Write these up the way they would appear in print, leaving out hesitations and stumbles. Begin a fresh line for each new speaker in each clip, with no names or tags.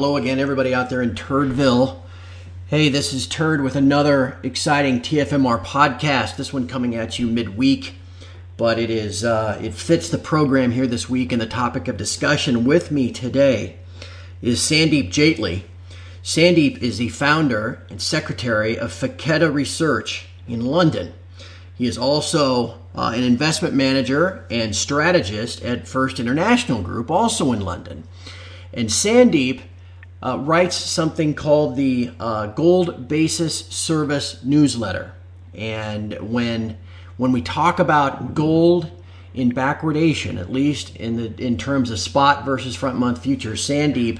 Hello again, everybody out there in Turdville. Hey, this is Turd with another exciting TFMR podcast. This one coming at you midweek, but it fits the program here this week. And the topic of discussion with me today is Sandeep Jaitley. Sandeep is the founder and secretary of Faketa Research in London. He is also an investment manager and strategist at First International Group, also in London. And Sandeep writes something called the Gold Basis Service Newsletter. And when we talk about gold in backwardation, at least in terms of spot versus front month futures, Sandeep's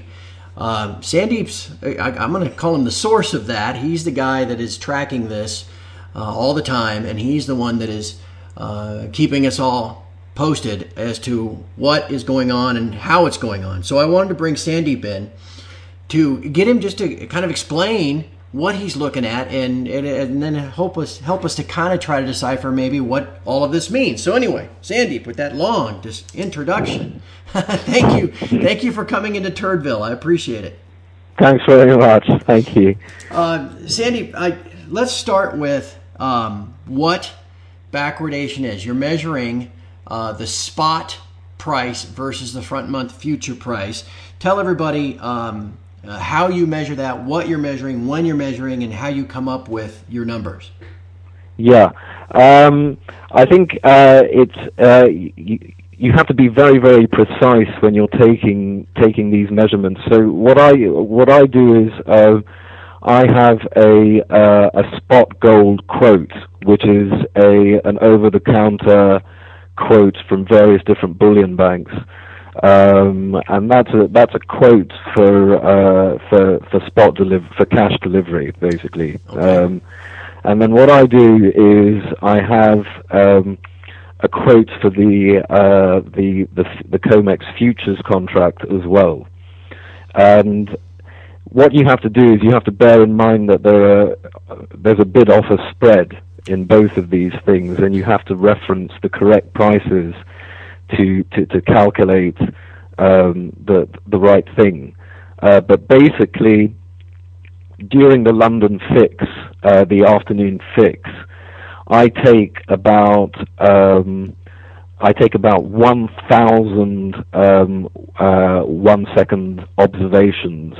I'm going to call him the source of that. He's the guy that is tracking this all the time, and he's the one that is keeping us all posted as to what is going on and how it's going on. So I wanted to bring Sandeep in to get him just to kind of explain what he's looking at and then help us to kind of try to decipher maybe what all of this means. So anyway, Sandeep, with that long just introduction, thank you for coming into Turdville. I appreciate it.
Thanks very much. Thank you.
Sandeep, let's start with what backwardation is. You're measuring the spot price versus the front month future price. Tell everybody how you measure that, what you're measuring, when you're measuring, and how you come up with your numbers.
Yeah, I think you have to be very, very precise when you're taking these measurements. So what I do is I have a spot gold quote, which is an over-the-counter quote from various different bullion banks. And that's a quote for cash delivery, basically.
Okay.
And then what I do is I have a quote for the COMEX futures contract as well. And what you have to do is you have to bear in mind that there's a bid-offer spread in both of these things, and you have to reference the correct prices to calculate the right thing. But basically, during the London fix, the afternoon fix, I take about 1,000 1 second observations,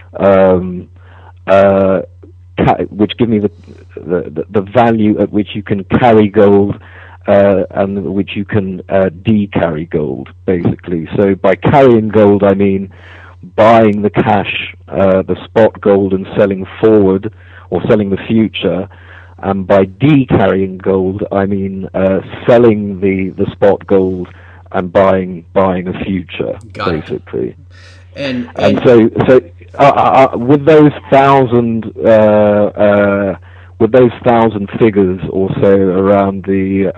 which give me the value at which you can carry gold and which you can de-carry gold, basically. So by carrying gold, I mean buying the cash, the spot gold, and selling forward or selling the future. And by de-carrying gold, I mean selling the spot gold and buying a future,
Got
basically.
It.
And so with those 1,000 figures or so around the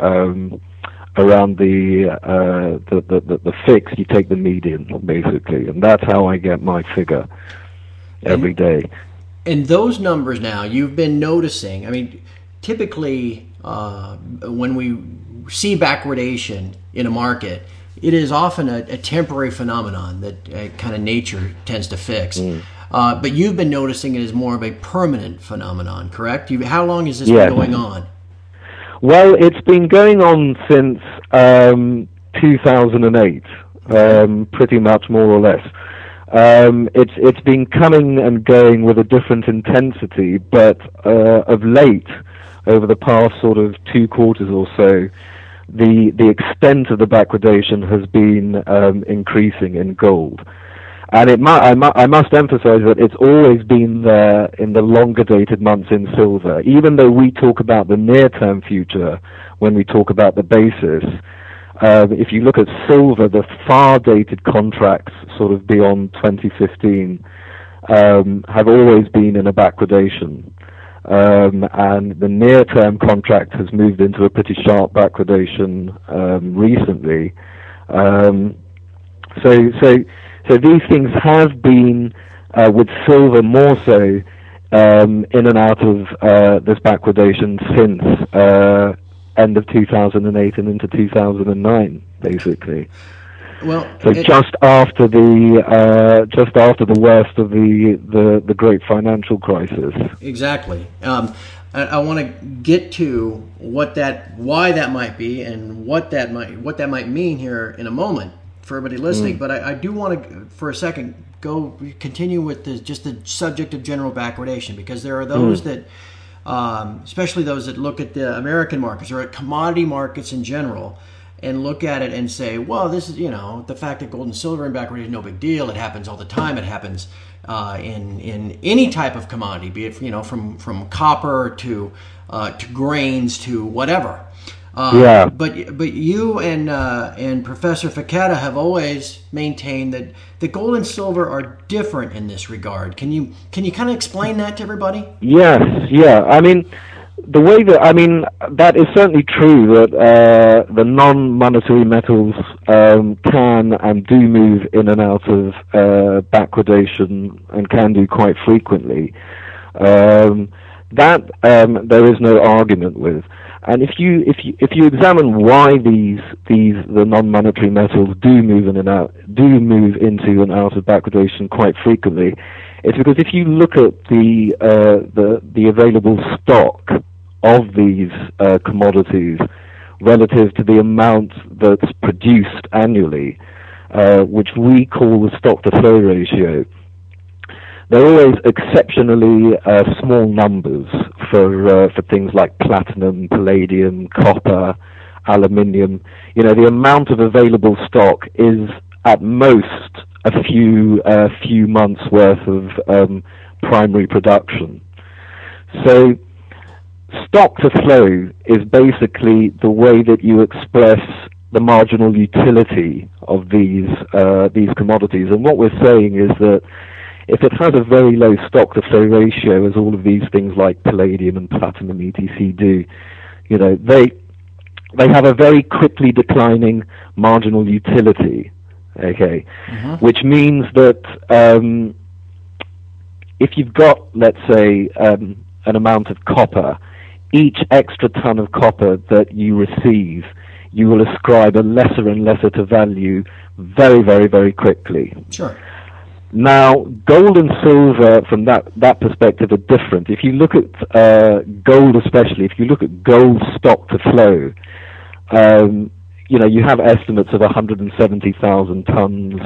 fix, you take the median, basically, and that's how I get my figure every day.
And those numbers now, you've been noticing, I mean, typically when we see backwardation in a market, it is often a temporary phenomenon that kind of nature tends to fix. But you've been noticing it as more of a permanent phenomenon, correct? How long has this been going on?
Well, it's been going on since 2008, pretty much, more or less. It's been coming and going with a different intensity, but of late, over the past sort of 2 quarters or so, the extent of the backwardation has been increasing in gold. And I must emphasize that it's always been there in the longer dated months in silver. Even though we talk about the near-term future when we talk about the basis, if you look at silver, the far-dated contracts sort of beyond 2015 have always been in a backwardation. And the near-term contract has moved into a pretty sharp backwardation recently. So these things have been, with silver more so, in and out of this backwardation since end of 2008 and into 2009, basically.
Well,
So just after the worst of the great financial crisis.
Exactly. I want to get to why that might be, and what that might mean here in a moment for everybody listening. But I do want to, for a second, continue with just the subject of general backwardation, because there are those that, especially those that look at the American markets or at commodity markets in general, and look at it and say, well, this is, the fact that gold and silver in backwardation is no big deal. It happens all the time. It happens in any type of commodity, be it from copper to grains to whatever. But you and Professor Facchetta have always maintained that the gold and silver are different in this regard. Can you kind of explain that to everybody?
Yes, yeah. I mean, that is certainly true that the non-monetary metals can and do move in and out of backwardation, and can do quite frequently. That there is no argument with. And if you examine why the non-monetary metals do move into and out of backwardation quite frequently, it's because if you look at the available stock of these commodities relative to the amount that's produced annually, which we call the stock-to-flow ratio, they're always exceptionally small numbers for things like platinum, palladium, copper, aluminium. The amount of available stock is at most a few months worth of primary production. So stock to flow is basically the way that you express the marginal utility of these commodities. And what we're saying is that if it has a very low stock to flow ratio, as all of these things like palladium and platinum etc. do, they have a very quickly declining marginal utility. Okay, which means that if you've got, let's say, an amount of copper, each extra ton of copper that you receive, you will ascribe a lesser and lesser to value very, very, very quickly.
Sure.
Now, gold and silver, from that perspective, are different. If you look at gold, especially, if you look at gold stock to flow, you have estimates of 170,000 tons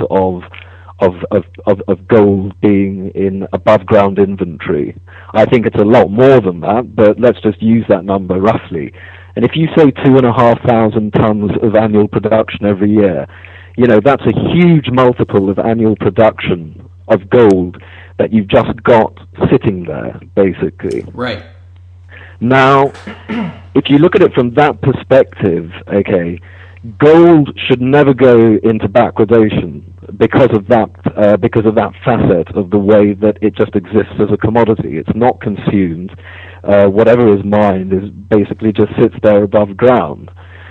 of gold being in above ground inventory. I think it's a lot more than that, but let's just use that number roughly. And if you say 2,500 tons of annual production every year, that's a huge multiple of annual production of gold that you've just got sitting there, basically.
Right.
Now, if you look at it from that perspective, okay, gold should never go into backwardation because of that facet of the way that it just exists as a commodity. It's not consumed. Whatever is mined is basically just sits there above ground.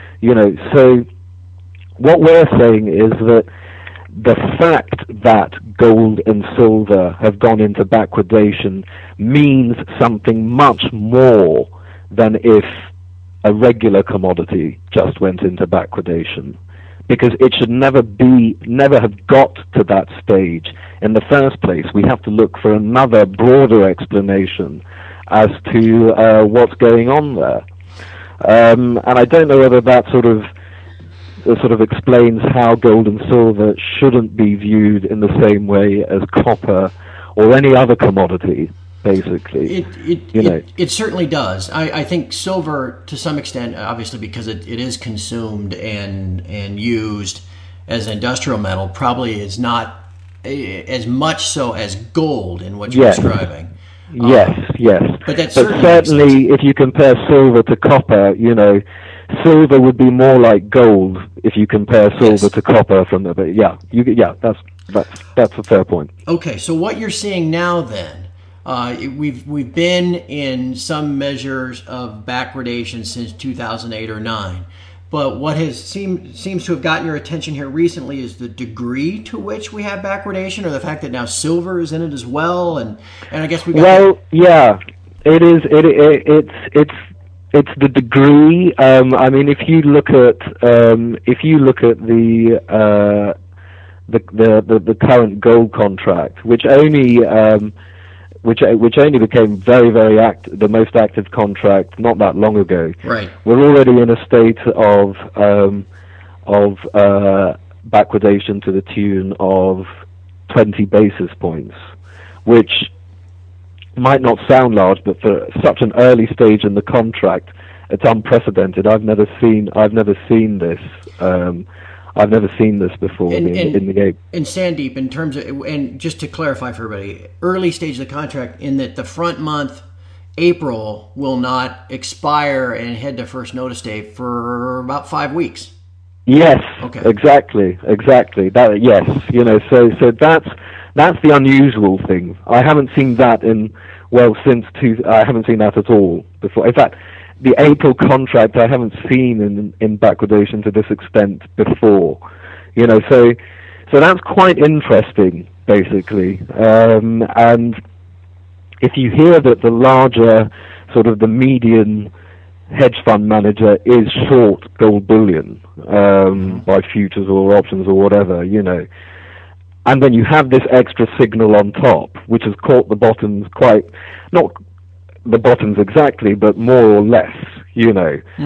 So what we're saying is that the fact that gold and silver have gone into backwardation means something much more than if a regular commodity just went into backwardation, because it should never have got to that stage in the first place. We have to look for another broader explanation as to what's going on there. And I don't know whether that sort of explains how gold and silver shouldn't be viewed in the same way as copper or any other commodity, basically.
It certainly does. I think silver, to some extent, obviously because it is consumed and used as an industrial metal, probably is not as much so as gold in what you're describing.
Yes.
But
certainly if you compare silver to copper, silver would be more like gold if you compare silver to copper from the. But that's a fair point.
Okay, so what you're seeing now then, we've been in some measures of backwardation since 2008 or 9. But what seems to have gotten your attention here recently is the degree to which we have backwardation, or the fact that now silver is in it as well, and I guess we got.
Well, yeah, it is. It's the degree. I mean, if you look at the current gold contract, which only became the most active contract not that long ago.
Right.
We're already in a state of backwardation to the tune of 20 basis points, which might not sound large, but for such an early stage in the contract, it's unprecedented. I've never seen this. I've never seen this before in the game.
And Sandeep, in terms of, and just to clarify for everybody, early stage of the contract, in that the front month, April, will not expire and head to first notice date for about 5 weeks.
Yes.
Okay.
Exactly. That, yes. So that's the unusual thing. I haven't seen that I haven't seen that at all before. In fact, the April contract I haven't seen in backwardation to this extent before. So that's quite interesting, basically. And if you hear that the larger, sort of the median hedge fund manager is short gold bullion by futures or options or whatever, and then you have this extra signal on top, which has caught the bottoms not the bottoms exactly, but more or less, in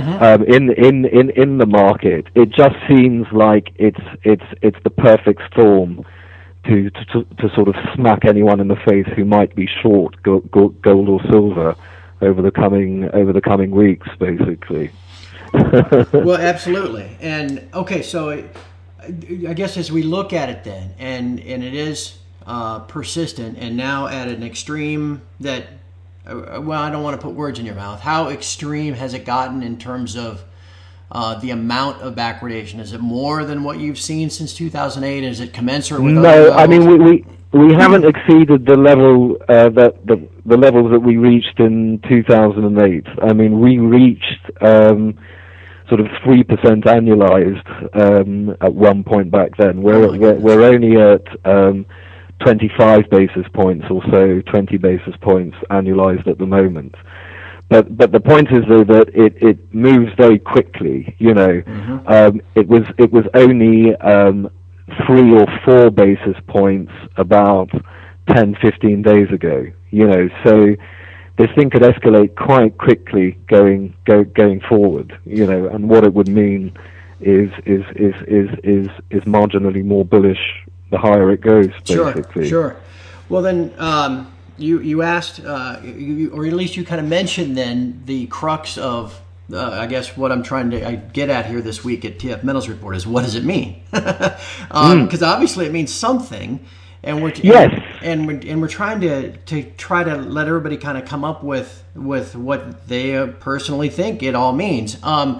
the market. It just seems like it's the perfect storm to sort of smack anyone in the face who might be short gold or silver over the coming weeks, basically.
Well, absolutely. And okay, so I guess as we look at it then, and it is persistent, and now at an extreme that, well, I don't want to put words in your mouth. How extreme has it gotten in terms of the amount of backwardation? Is it more than what you've seen since 2008? Is it commensurate with other levels?
I mean we haven't exceeded the level the levels that we reached in 2008. I mean, we reached sort of 3% annualized at one point back then. We're only at 25 basis points or so, 20 basis points annualized at the moment. But the point is, though, that it moves very quickly. It was only 3 or 4 basis points about 10, 15 days ago. So this thing could escalate quite quickly going forward. And what it would mean is marginally more bullish the higher it goes, basically.
Sure. Well, then you asked, or at least you kind of mentioned then the crux of, I guess what I'm trying to get at here this week at TF Metals Report is, what does it mean? Because obviously it means something, and we're trying to let everybody kind of come up with what they personally think it all means. I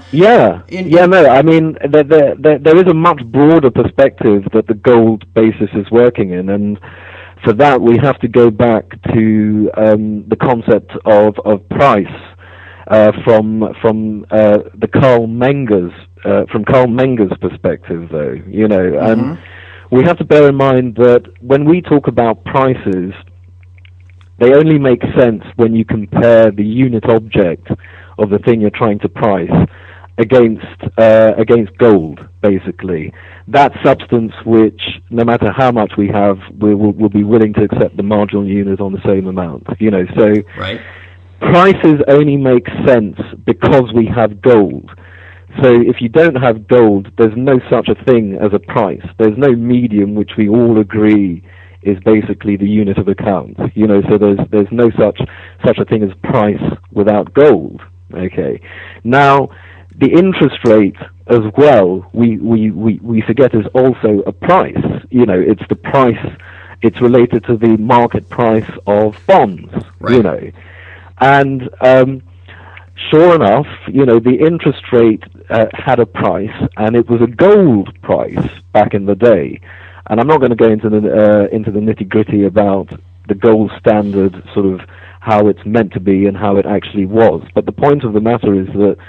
mean, there is a much broader perspective that the gold basis is working in, and for that we have to go back to the concept of price from Carl Menger's perspective, though, and we have to bear in mind that when we talk about prices, they only make sense when you compare the unit object of the thing you're trying to price against gold, basically. That substance which, no matter how much we have, we'll be willing to accept the marginal unit on the same amount. So right.
Prices only make sense because we have gold. So if you don't have gold, there's no such a thing as a price. There's no medium which we all agree is basically the unit of account. So there's no such a thing as price without gold. Okay. Now, the interest rate as well, we forget, is also a price. It's the price. It's related to the market price of bonds.
Right.
And sure enough, the interest rate had a price, and it was a gold price back in the day. And I'm not going to go into the nitty-gritty about the gold standard, sort of how it's meant to be and how it actually was. But the point of the matter is that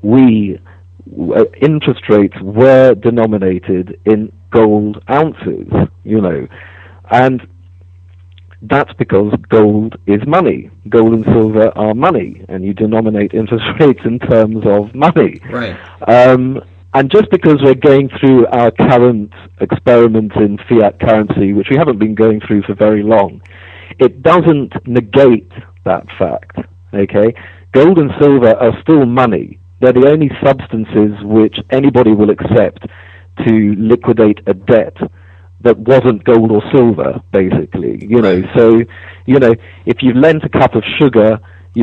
interest rates were denominated in gold ounces, and That's because gold is money. Gold and silver are money, and you denominate interest rates in terms of money.
Right.
And just because we're going through our current experiment in fiat currency, which we haven't been going through for very long, it doesn't negate that fact. Okay? Gold and silver are still money. They're the only substances which anybody will accept to liquidate a debt that wasn't gold or silver, basically. So, if you lent a cup of sugar,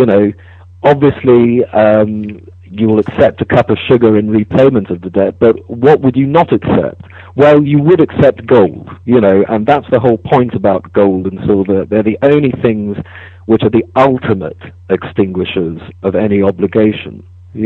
obviously, you will accept a cup of sugar in repayment of the debt, but what would you not accept? Well, you would accept gold, and that's the whole point about gold and silver. They're the only things which are the ultimate extinguishers of any obligation,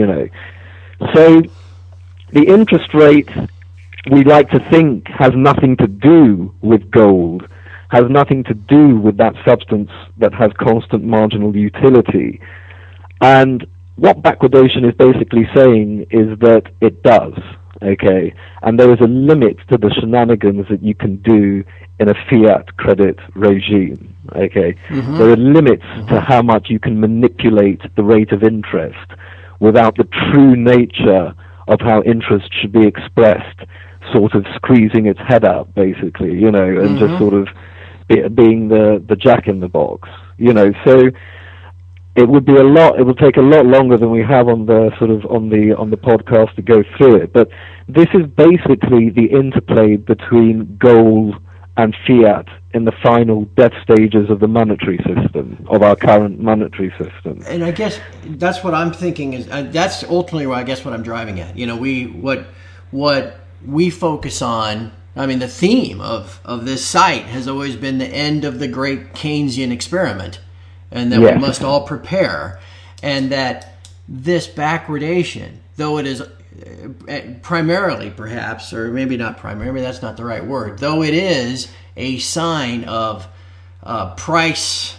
So the interest rate, we like to think, has nothing to do with gold, has nothing to do with that substance that has constant marginal utility. And what backwardation is basically saying is that it does, okay? And there is a limit to the shenanigans that you can do in a fiat credit regime, okay? Mm-hmm. There are limits to how much you can manipulate the rate of interest without the true nature of how interest should be expressed sort of squeezing its head out, basically, and just sort of being the jack in the box, So it would take a lot longer than we have on the podcast to go through it. But this is basically the interplay between gold and fiat in the final death stages of the monetary system, of our current monetary system.
And I guess that's what I'm thinking is that's ultimately what I'm driving at. What we focus on. I mean, the theme of this site has always been the end of the great Keynesian experiment, and that we must all prepare, and that this backwardation, though it is primarily perhaps, or maybe not primarily, that's not the right word, though it is a sign of price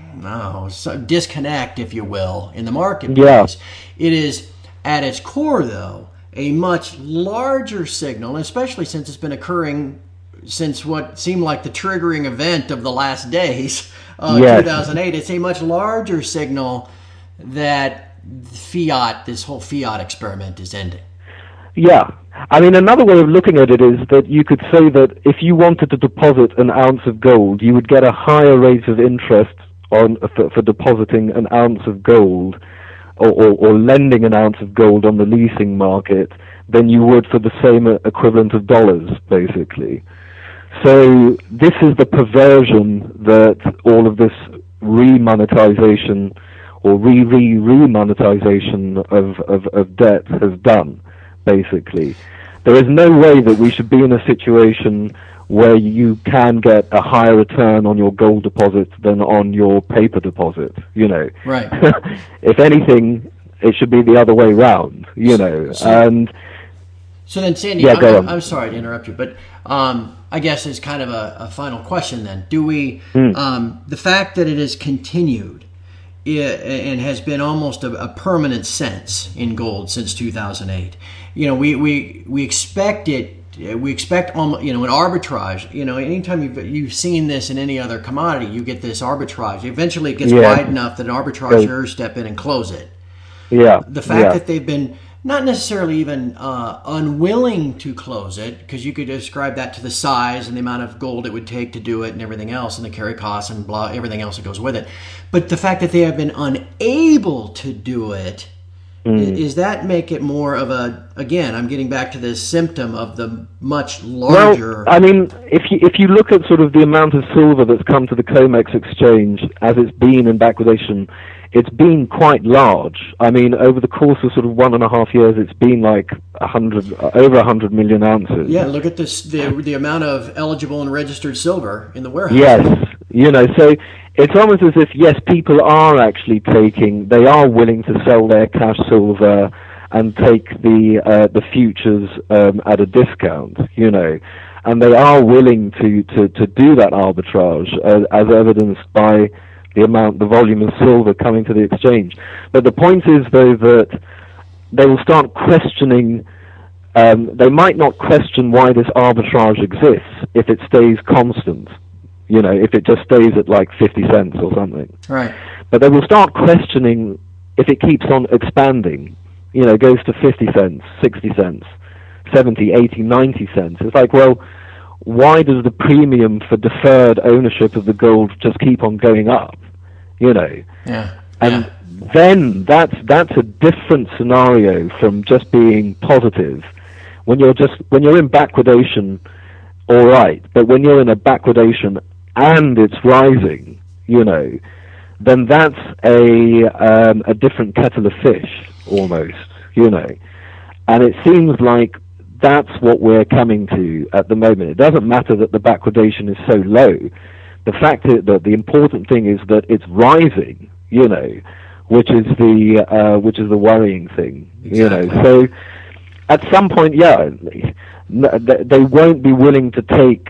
disconnect, if you will, in the marketplace, it is at its core, though, a much larger signal, especially since it's been occurring since what seemed like the triggering event of the last days, 2008. It's a much larger signal that this whole fiat experiment is ending. Yeah.
I mean, another way of looking at it is that you could say that if you wanted to deposit an ounce of gold, you would get a higher rate of interest for depositing an ounce of gold or lending an ounce of gold on the leasing market than you would for the same equivalent of dollars, basically. So this is the perversion that all of this remonetization or re-monetization of debt has done, basically. There is no way that we should be in a situation where you can get a higher return on your gold deposit than on your paper deposit,
Right.
If anything, it should be the other way round,
So then, Sandy, I'm sorry to interrupt you, but I guess as kind of a final question then, do we, the fact that it has continued and has been almost a permanent sense in gold since 2008, we expect it. We expect, an arbitrage. Anytime you've seen this in any other commodity, you get this arbitrage. Eventually, it gets wide enough that an arbitrageur step in and close it.
Yeah.
The fact that they've been not necessarily even unwilling to close it, because you could describe that to the size and the amount of gold it would take to do it and everything else, and the carry costs and everything else that goes with it. But the fact that they have been unable to do it, does that make it more of again, I'm getting back to this symptom of the much larger...
Well, I mean, if you look at sort of the amount of silver that's come to the COMEX exchange as it's been in backwardation, it's been quite large. I mean, over the course of sort of 1.5 years, it's been like over 100 million ounces.
Yeah, look at this, the amount of eligible and registered silver in the warehouse.
Yes, so it's almost as if, yes, people are actually they are willing to sell their cash silver and take the futures at a discount, and they are willing to do that arbitrage, as evidenced by the volume of silver coming to the exchange. But the point is, though, that they will start questioning, they might not question why this arbitrage exists if it stays constant, if it just stays at like 50 cents or something.
Right.
But they will start questioning if it keeps on expanding, goes to 50 cents, 60 cents, 70, 80, 90 cents. It's like, well, why does the premium for deferred ownership of the gold just keep on going up?
Yeah.
And then that's a different scenario from just being positive. When you're in backwardation, all right, but when you're in a backwardation and it's rising, then that's a different kettle of fish almost, and it seems like that's what we're coming to at the moment. It doesn't matter that the backwardation is so low. The fact is that the important thing is that it's rising, which is the worrying thing,
Exactly.
So at some point, they won't be willing to take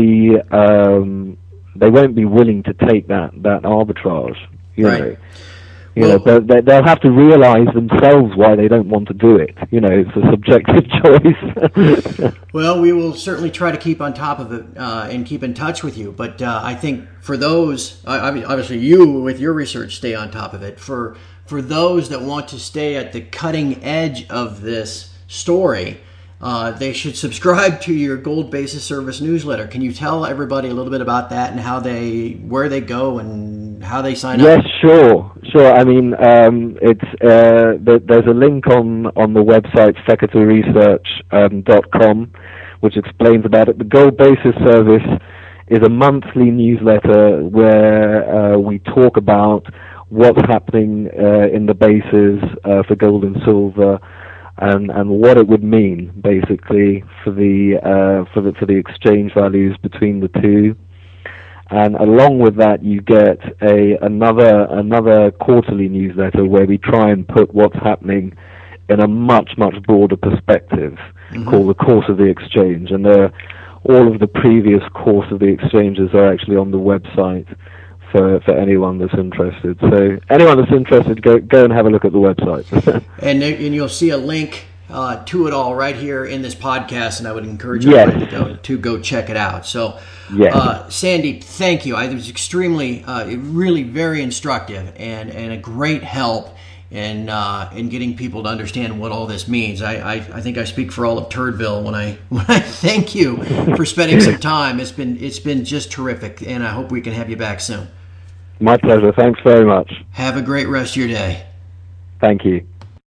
that arbitrage,
Right.
But they'll have to realize themselves why they don't want to do it. It's a subjective choice.
Well, we will certainly try to keep on top of it and keep in touch with you. But I think for those, obviously you with your research stay on top of it. For those that want to stay at the cutting edge of this story, they should subscribe to your Gold Basis Service newsletter. Can you tell everybody a little bit about that and where they go and how they sign up?
Yes, sure. I mean, there's a link on the website secretaryresearch.com which explains about it. The Gold Basis Service is a monthly newsletter where we talk about what's happening in the bases for gold and silver. And what it would mean basically for the exchange values between the two, and along with that you get another quarterly newsletter where we try and put what's happening in a much broader perspective, called the Course of the Exchange, and all of the previous Course of the Exchanges are actually on the website for anyone that's interested. So anyone that's interested, go and have a look at the website. and
you'll see a link to it all right here in this podcast, and I would encourage everybody to go check it out. So, Sandy, thank you. It was extremely, really very instructive and a great help in getting people to understand what all this means. I think I speak for all of Turdville when I thank you for spending some time. It's been just terrific, and I hope we can have you back soon.
My pleasure. Thanks very much.
Have a great rest of your day.
Thank you.